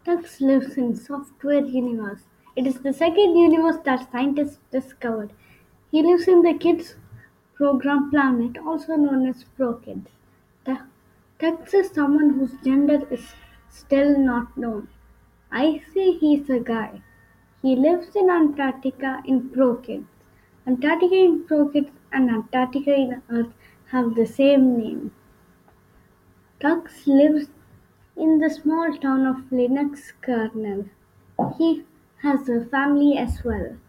Tux lives in software universe. It is the second universe that scientists discovered. He lives in the kids program planet, also known as ProKids. Tu- Tux is someone whose gender is still not known. I say he's a guy. He lives in Antarctica in ProKids. Antarctica in ProKids and Antarctica in Earth have the same name. Tux lives in the small town of Linux kernel. He has a family as well.